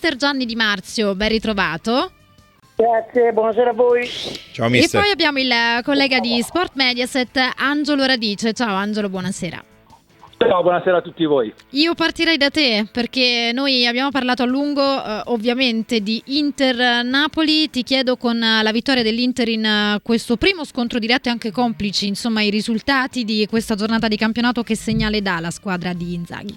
mister Gianni Di Marzio, ben ritrovato. Grazie, buonasera a voi. Ciao mister. E poi abbiamo il collega di Sport Mediaset, Angelo Radice. Ciao Angelo, buonasera. Ciao, buonasera a tutti voi. Io partirei da te perché noi abbiamo parlato a lungo ovviamente di Inter-Napoli. Ti chiedo, con la vittoria dell'Inter in questo primo scontro diretto e anche complici, insomma, i risultati di questa giornata di campionato, che segnale dà la squadra di Inzaghi?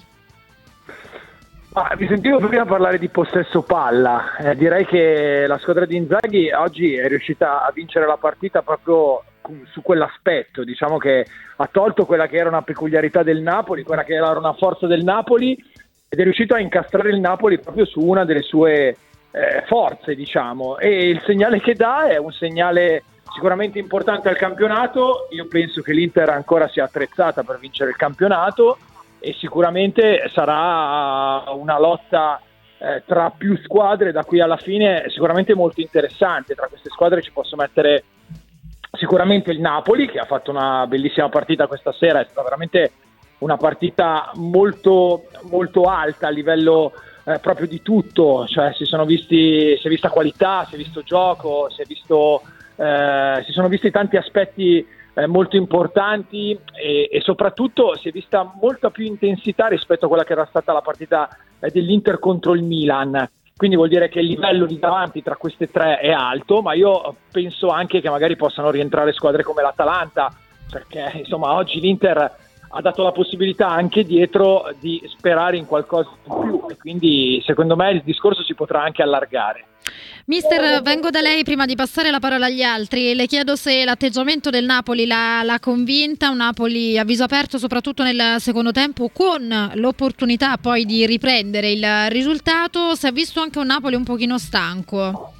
Vi sentivo prima parlare di possesso palla, direi che la squadra di Inzaghi oggi è riuscita a vincere la partita proprio su quell'aspetto. Diciamo che ha tolto quella che era una peculiarità del Napoli, quella che era una forza del Napoli, ed è riuscito a incastrare il Napoli proprio su una delle sue forze, diciamo, e il segnale che dà è un segnale sicuramente importante al campionato. Io penso che l'Inter ancora sia attrezzata per vincere il campionato e sicuramente sarà una lotta tra più squadre da qui alla fine, sicuramente molto interessante. Tra queste squadre ci posso mettere sicuramente il Napoli, che ha fatto una bellissima partita questa sera. È stata veramente una partita molto, molto alta a livello proprio di tutto, cioè si è vista qualità, si è visto gioco, si sono visti tanti aspetti molto importanti e soprattutto si è vista molta più intensità rispetto a quella che era stata la partita dell'Inter contro il Milan. Quindi vuol dire che il livello di davanti tra queste tre è alto, ma io penso anche che magari possano rientrare squadre come l'Atalanta, perché insomma oggi l'Inter ha dato la possibilità anche dietro di sperare in qualcosa in più, e quindi secondo me il discorso si potrà anche allargare. Mister, vengo da lei prima di passare la parola agli altri. Le chiedo se l'atteggiamento del Napoli l'ha convinta, un Napoli a viso aperto soprattutto nel secondo tempo, con l'opportunità poi di riprendere il risultato. Si è visto anche un Napoli un pochino stanco.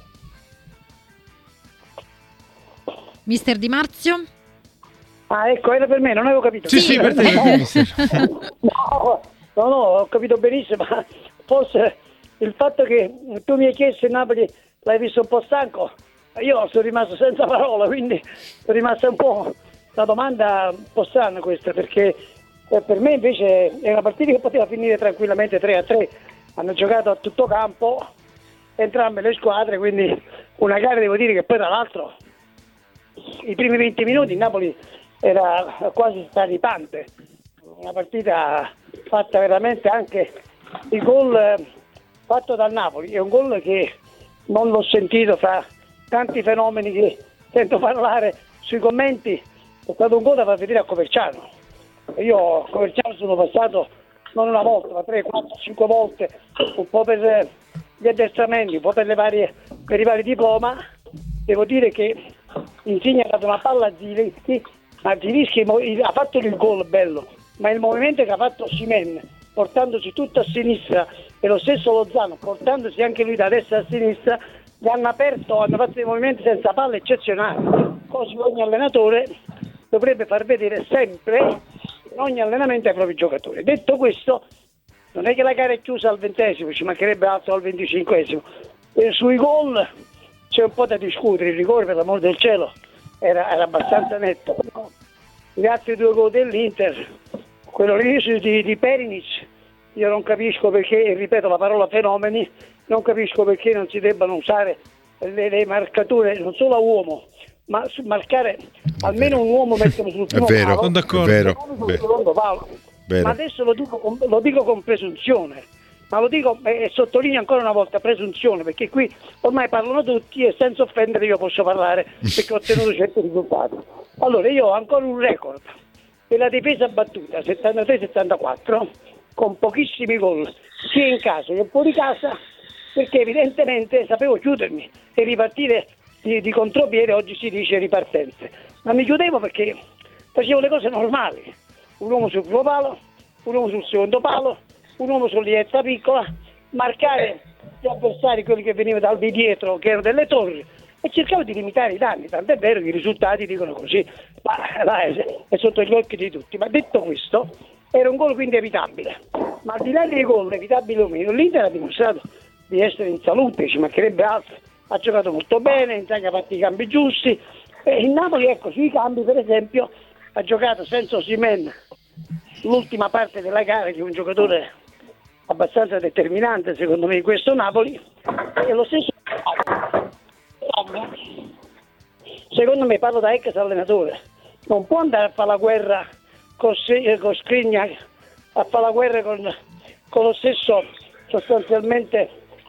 Mister Di Marzio? Ecco, era per me, non avevo capito. Sì, per te. No, ho capito benissimo, ma forse il fatto che tu mi hai chiesto il Napoli l'hai visto un po' stanco, io sono rimasto senza parola, quindi sono rimasta un po', la domanda un po' strana questa, perché per me invece è una partita che poteva finire tranquillamente 3-3. Hanno giocato a tutto campo entrambe le squadre, quindi una gara, devo dire che poi tra l'altro i primi 20 minuti il Napoli era quasi straripante, una partita fatta veramente, anche il gol fatto dal Napoli è un gol che non l'ho sentito fra tanti fenomeni che sento parlare sui commenti. È stato un gol da far vedere a Coverciano. Io a Coverciano sono passato non una volta, ma 3, 4, 5 volte, un po' per gli addestramenti, un po' per i vari diploma. Devo dire che Insigne ha dato una palla a Zilinski, ma Zilinski ha fatto il gol bello, ma il movimento che ha fatto Osimhen, portandosi tutto a sinistra, e lo stesso Lozano portandosi anche lui da destra a sinistra, hanno fatto dei movimenti senza palla eccezionali. Così ogni allenatore dovrebbe far vedere sempre in ogni allenamento ai propri giocatori. Detto questo, non è che la gara è chiusa al 20esimo, ci mancherebbe altro al 25esimo. Sui gol c'è un po' da discutere, il rigore per l'amor del cielo era abbastanza netto. Gli altri due gol dell'Inter, quello lì di Perinic, io non capisco perché, ripeto la parola fenomeni, non capisco perché non si debbano usare le marcature non solo a uomo, ma marcare almeno un uomo, metterlo sul primo palo, sono d'accordo. sul secondo palo. Ma adesso lo dico con presunzione, ma lo dico e sottolineo ancora una volta presunzione, perché qui ormai parlano tutti e senza offendere io posso parlare perché ho ottenuto certi risultati. Allora io ho ancora un record per la difesa battuta 73-74 con pochissimi gol sia in casa che fuori casa, perché evidentemente sapevo chiudermi e ripartire di contropiede. Oggi si dice ripartenze, ma mi chiudevo perché facevo le cose normali: un uomo sul primo palo, un uomo sul secondo palo, un uomo sull'ietta piccola, marcare gli avversari, quelli che venivano di dietro, che erano delle torri, e cercavo di limitare i danni. Tant'è vero che i risultati dicono così, ma è sotto gli occhi di tutti. Ma detto questo, era un gol quindi evitabile, ma al di là dei gol evitabili o meno, l'Inter ha dimostrato di essere in salute, ci mancherebbe altro, ha giocato molto bene, Inzaghi ha fatto i cambi giusti, e il Napoli, ecco, sui cambi per esempio ha giocato senza Osimhen l'ultima parte della gara, che è un giocatore abbastanza determinante secondo me questo Napoli, e lo stesso secondo me, parlo da ex allenatore, non può andare a fare la guerra con Skriniar, a fare la guerra con lo stesso sostanzialmente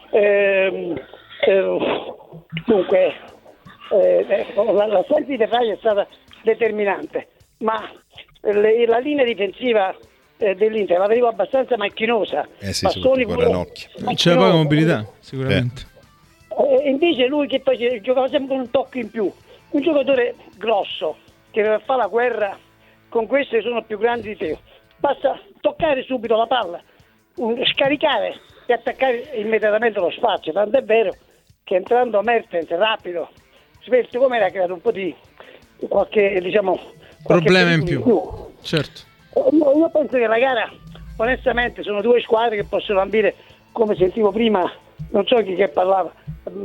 dunque l'assenza di Ferrari è stata determinante, ma la linea difensiva dell'Inter la vedevo abbastanza macchinosa. Sì, c'è poca mobilità sicuramente. Invece lui che poi giocava sempre con un tocco in più, un giocatore grosso che deve fare la guerra con questi che sono più grandi di te, basta toccare subito la palla, scaricare e attaccare immediatamente lo spazio, tanto è vero che entrando Mertens rapido, svelto come era, creato un po' di qualche problema in più. Certo. Io penso che la gara, onestamente, sono due squadre che possono ambire, come sentivo prima, non so chi che parlava,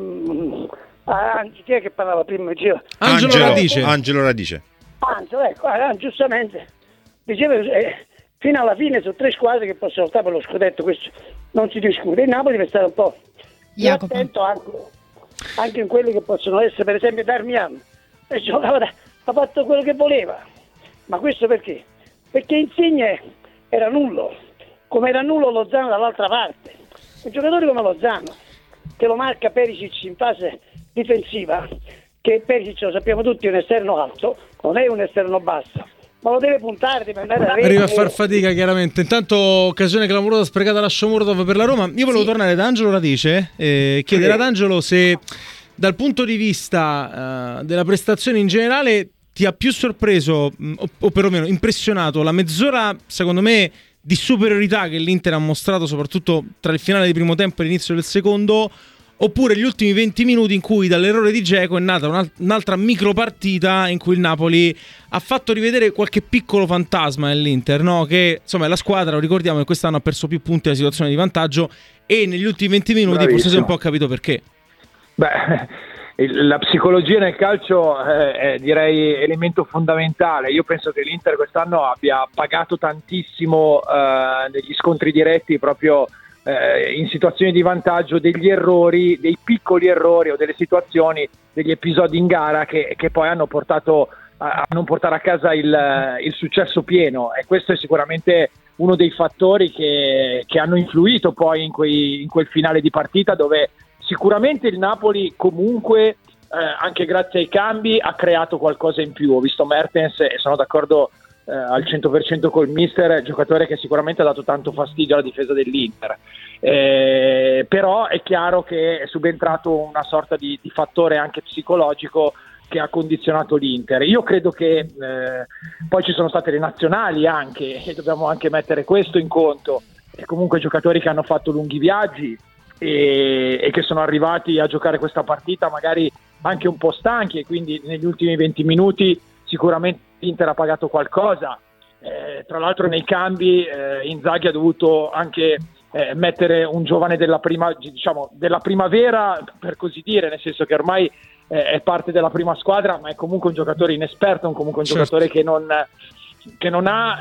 chi è che parlava prima? Diceva Angelo Radice. Ecco, giustamente diceva fino alla fine sono tre squadre che possono lottare per lo scudetto, questo non si discute. Il Napoli deve stare un po' più attento anche in quelli che possono essere, per esempio Darmian, e giocava, ha fatto quello che voleva, ma questo perché? Perché Insigne era nullo, come era nullo Lozano dall'altra parte. Un giocatore come Lozano, che lo marca Perisic in fase difensiva, che Perisic, lo sappiamo tutti, è un esterno alto, non è un esterno basso, ma lo deve puntare, deve andare a rete. Arriva a far fatica chiaramente. Intanto occasione clamorosa sprecata da Shomurodov per la Roma. Io volevo tornare da Angelo Radice e chiedere ad Angelo se dal punto di vista della prestazione in generale ti ha più sorpreso o perlomeno impressionato la mezz'ora, secondo me, di superiorità che l'Inter ha mostrato soprattutto tra il finale del primo tempo e l'inizio del secondo, oppure gli ultimi 20 minuti in cui dall'errore di Dzeko è nata un'altra micropartita in cui il Napoli ha fatto rivedere qualche piccolo fantasma nell'Inter, no? Che insomma è la squadra, lo ricordiamo, che quest'anno ha perso più punti nella situazione di vantaggio, e negli ultimi 20 minuti forse si è un po' capito perché. La psicologia nel calcio è direi elemento fondamentale. Io penso che l'Inter quest'anno abbia pagato tantissimo negli scontri diretti proprio in situazioni di vantaggio, degli errori, dei piccoli errori o delle situazioni, degli episodi in gara che poi hanno portato a non portare a casa il successo pieno, e questo è sicuramente uno dei fattori che hanno influito poi in quel finale di partita, dove sicuramente il Napoli comunque anche grazie ai cambi ha creato qualcosa in più. Ho visto Mertens e sono d'accordo al 100% col mister, giocatore che sicuramente ha dato tanto fastidio alla difesa dell'Inter, però è chiaro che è subentrato una sorta di fattore anche psicologico che ha condizionato l'Inter. Io credo che poi ci sono state le nazionali anche, e dobbiamo anche mettere questo in conto, e comunque giocatori che hanno fatto lunghi viaggi e che sono arrivati a giocare questa partita magari anche un po' stanchi, e quindi negli ultimi 20 minuti sicuramente l'Inter ha pagato qualcosa. Tra l'altro nei cambi Inzaghi ha dovuto anche mettere un giovane della primavera, per così dire, nel senso che ormai è parte della prima squadra, ma è comunque un giocatore inesperto, comunque un giocatore che non ha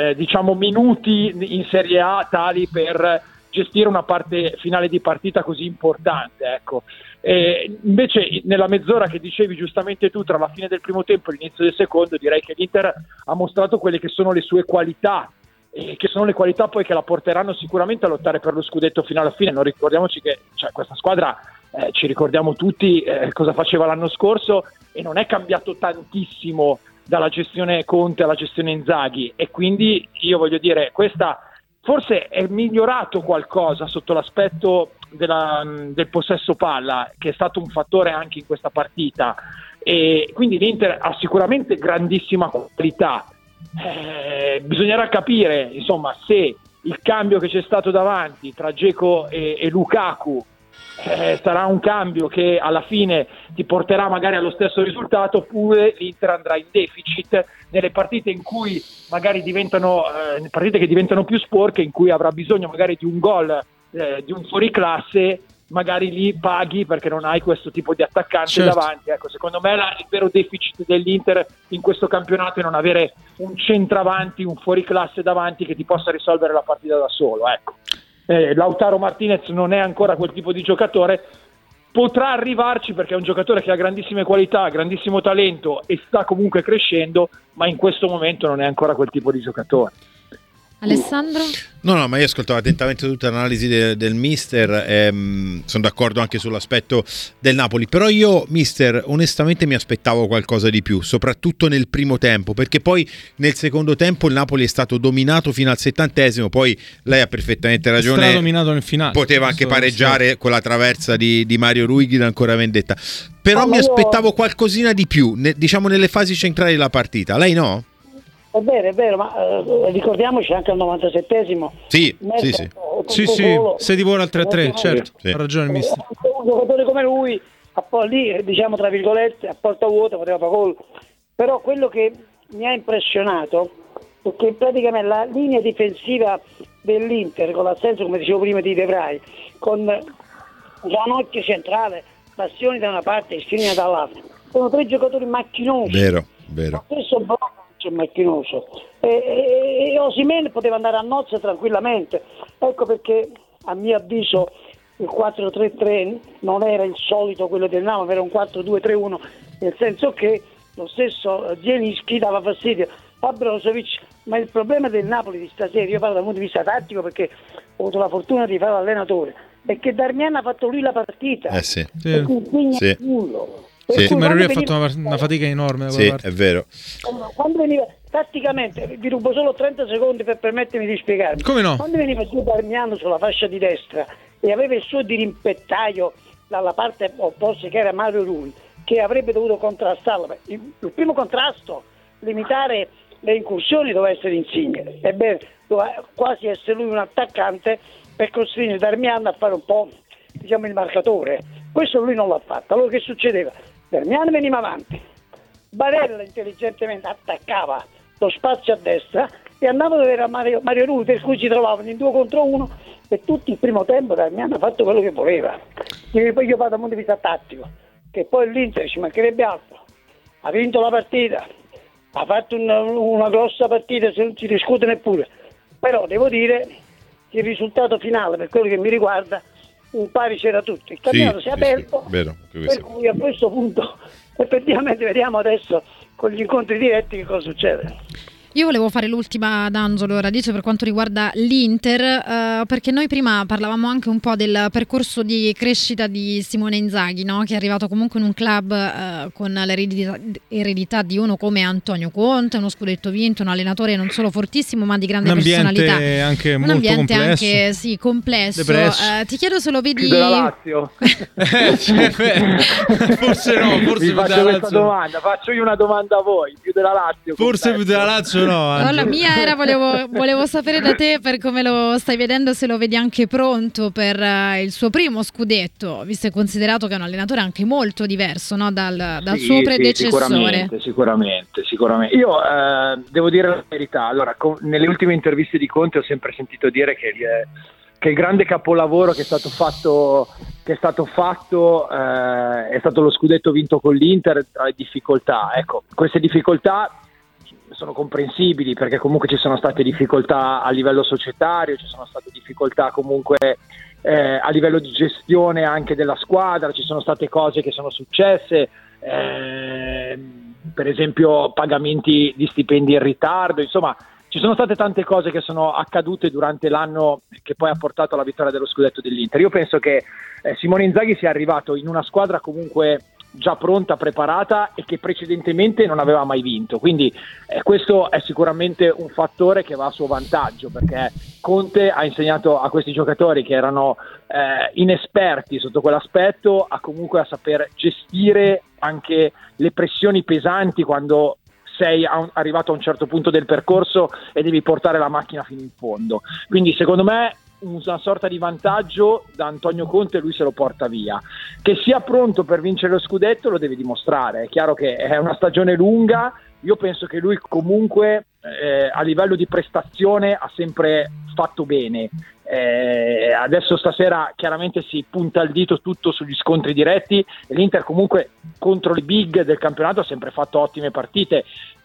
minuti in Serie A tali per gestire una parte finale di partita così importante, ecco. Invece nella mezz'ora che dicevi giustamente tu, tra la fine del primo tempo e l'inizio del secondo, direi che l'Inter ha mostrato quelle che sono le sue qualità, che sono le qualità poi che la porteranno sicuramente a lottare per lo scudetto fino alla fine. Non ricordiamoci che questa squadra, ci ricordiamo tutti cosa faceva l'anno scorso, e non è cambiato tantissimo dalla gestione Conte alla gestione Inzaghi, e quindi io voglio dire, questa forse è migliorato qualcosa sotto l'aspetto del possesso palla, che è stato un fattore anche in questa partita, e quindi l'Inter ha sicuramente grandissima qualità. Bisognerà capire insomma se il cambio che c'è stato davanti tra Dzeko e Lukaku sarà un cambio che alla fine ti porterà magari allo stesso risultato, oppure l'Inter andrà in deficit nelle partite in cui magari partite che diventano più sporche, in cui avrà bisogno magari di un gol, di un fuoriclasse, magari lì paghi perché non hai questo tipo di attaccante davanti. Ecco, secondo me il vero deficit dell'Inter in questo campionato è non avere un centravanti, un fuoriclasse davanti che ti possa risolvere la partita da solo, ecco. Lautaro Martinez non è ancora quel tipo di giocatore, potrà arrivarci perché è un giocatore che ha grandissime qualità, grandissimo talento e sta comunque crescendo, ma in questo momento non è ancora quel tipo di giocatore. Alessandro? No, ma io ascoltavo attentamente tutta l'analisi del mister, sono d'accordo anche sull'aspetto del Napoli, però io, mister, onestamente mi aspettavo qualcosa di più, soprattutto nel primo tempo, perché poi nel secondo tempo il Napoli è stato dominato fino al 70°, poi lei ha perfettamente ragione, è dominato nel finale, poteva anche pareggiare con la traversa di Mario Ruighi ancora vendetta, però mi aspettavo qualcosina di più, diciamo nelle fasi centrali della partita, lei no? È vero, ma ricordiamoci anche al 97°. Sì. Sì, se ti vuole al 3-3, certo, sì. Ha ragione il mister. Un giocatore come lui, lì, diciamo tra virgolette, a porta vuota poteva fare gol. Però quello che mi ha impressionato è che praticamente la linea difensiva dell'Inter, con l'assenso, come dicevo prima, di De Vrij, con Gianocchio centrale, Bastioni da una parte e Skriniar dall'altra, sono 3 giocatori macchinosi. Vero. Lo stesso è macchinoso e Osimhen poteva andare a nozze tranquillamente, ecco perché a mio avviso il 4-3-3 non era il solito quello del Napoli, era un 4-2-3-1, nel senso che lo stesso Zielinski dava fastidio a Brozovic, ma il problema del Napoli di stasera, io parlo dal punto di vista tattico perché ho avuto la fortuna di fare l'allenatore, è che Darmian ha fatto lui la partita, sì. Nullo. Sì, ma lui ha fatto una fatica enorme. Sì, è vero. Quando veniva, tatticamente, vi rubo solo 30 secondi per permettermi di spiegarmi. Come no? Quando veniva giù Darmian sulla fascia di destra e aveva il suo dirimpettaio dalla parte opposta che era Mario Rui, che avrebbe dovuto contrastarlo. Il primo contrasto, limitare le incursioni, doveva essere Insigne. Ebbene, doveva quasi essere lui un attaccante per costringere Darmian a fare un po', diciamo, il marcatore. Questo lui non l'ha fatto. Allora che succedeva? Darmian veniva avanti, Barella intelligentemente attaccava lo spazio a destra e andava a vedere a Mario Rui, per cui si trovavano in 2 contro 1 e tutto il primo tempo Darmian ha fatto quello che voleva. E poi io vado dal punto di vista tattico, che poi l'Inter ci mancherebbe altro, ha vinto la partita, ha fatto una grossa partita, se non si discute neppure, però devo dire che il risultato finale, per quello che mi riguarda, un pari c'era tutto, il cammino si è aperto, vero, per cui a questo punto effettivamente vediamo adesso con gli incontri diretti che cosa succede. Io volevo fare l'ultima ad Angelo Radice per quanto riguarda l'Inter, perché noi prima parlavamo anche un po' del percorso di crescita di Simone Inzaghi, no? Che è arrivato comunque in un club con l'eredità di uno come Antonio Conte, uno scudetto vinto, un allenatore non solo fortissimo ma di grande personalità. Anche un molto ambiente complesso. Anche sì, complesso. Ti chiedo se lo vedi... Più della Lazio? Forse no, forse vi faccio questa domanda, faccio io una domanda a voi, più della Lazio? Forse più della Lazio no. La mia era, volevo sapere da te per come lo stai vedendo, se lo vedi anche pronto per il suo primo scudetto, visto e considerato che è un allenatore anche molto diverso, no? dal suo predecessore. Sicuramente. Io devo dire la verità, allora nelle ultime interviste di Conte ho sempre sentito dire che il grande capolavoro che è stato fatto è stato lo scudetto vinto con l'Inter tra le difficoltà. Ecco, queste difficoltà sono comprensibili perché comunque ci sono state difficoltà a livello societario, ci sono state difficoltà comunque a livello di gestione anche della squadra, ci sono state cose che sono successe, per esempio pagamenti di stipendi in ritardo, insomma ci sono state tante cose che sono accadute durante l'anno che poi ha portato alla vittoria dello scudetto dell'Inter. Io penso che Simone Inzaghi sia arrivato in una squadra comunque già pronta, preparata e che precedentemente non aveva mai vinto, quindi questo è sicuramente un fattore che va a suo vantaggio, perché Conte ha insegnato a questi giocatori che erano inesperti sotto quell'aspetto comunque a saper gestire anche le pressioni pesanti quando sei arrivato a un certo punto del percorso e devi portare la macchina fino in fondo. Quindi secondo me una sorta di vantaggio da Antonio Conte lui se lo porta via. Che sia pronto per vincere lo scudetto lo deve dimostrare, è chiaro che è una stagione lunga, io penso che lui comunque a livello di prestazione ha sempre fatto bene. Adesso stasera chiaramente si punta il dito tutto sugli scontri diretti e l'Inter comunque contro le big del campionato ha sempre fatto ottime partite.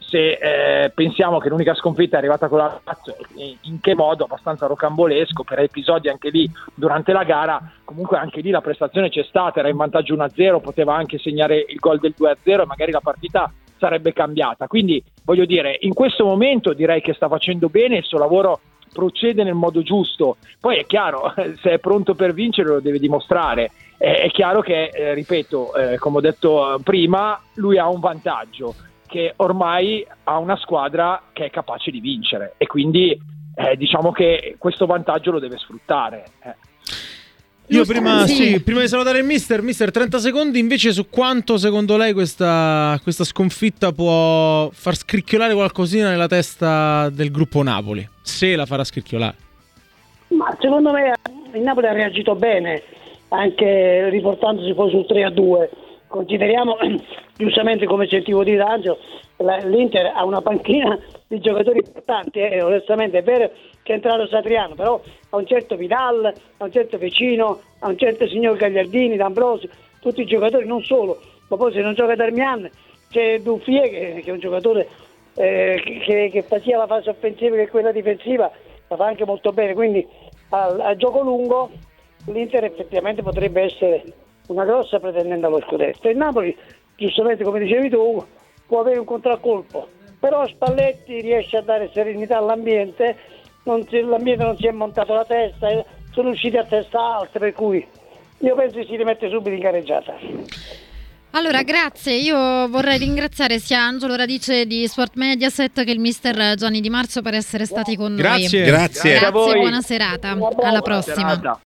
se pensiamo che l'unica sconfitta è arrivata con la Lazio, in che modo, abbastanza rocambolesco, per episodi anche lì durante la gara. Comunque anche lì la prestazione c'è stata, era in vantaggio 1-0, poteva anche segnare il gol del 2-0 e magari la partita sarebbe cambiata. Quindi voglio dire, in questo momento direi che sta facendo bene, il suo lavoro procede nel modo giusto. Poi è chiaro, se è pronto per vincere lo deve dimostrare. È chiaro che, ripeto, come ho detto prima, lui ha un vantaggio, che ormai ha una squadra che è capace di vincere, e quindi diciamo che questo vantaggio lo deve sfruttare. Io prima di salutare il mister 30 secondi invece su quanto secondo lei questa sconfitta può far scricchiolare qualcosina nella testa del gruppo Napoli, se la farà scricchiolare. Ma secondo me il Napoli ha reagito bene, anche riportandosi poi sul 3-2. Consideriamo, giustamente come sentivo di D'Angelo, l'Inter ha una panchina di giocatori importanti, onestamente è vero che è entrato Satriano, però a un certo Vidal, a un certo Vecino, a un certo signor Gagliardini, D'Ambrosio, tutti i giocatori, non solo, ma poi se non gioca Darmian c'è Duffier che è un giocatore che fa sia la fase offensiva che quella difensiva, la fa anche molto bene, quindi al gioco lungo l'Inter effettivamente potrebbe essere una grossa pretendente allo scudetto. Il Napoli, giustamente come dicevi tu, può avere un contraccolpo, però Spalletti riesce a dare serenità all'ambiente, l'ambiente non si è montato la testa, sono usciti a testa alta, per cui io penso che si rimette subito in gareggiata. Allora, grazie. Io vorrei ringraziare sia Angelo Radice di Sport Mediaset che il mister Gianni Di Marzio per essere stati con noi. Grazie. Grazie, buona serata. Alla prossima.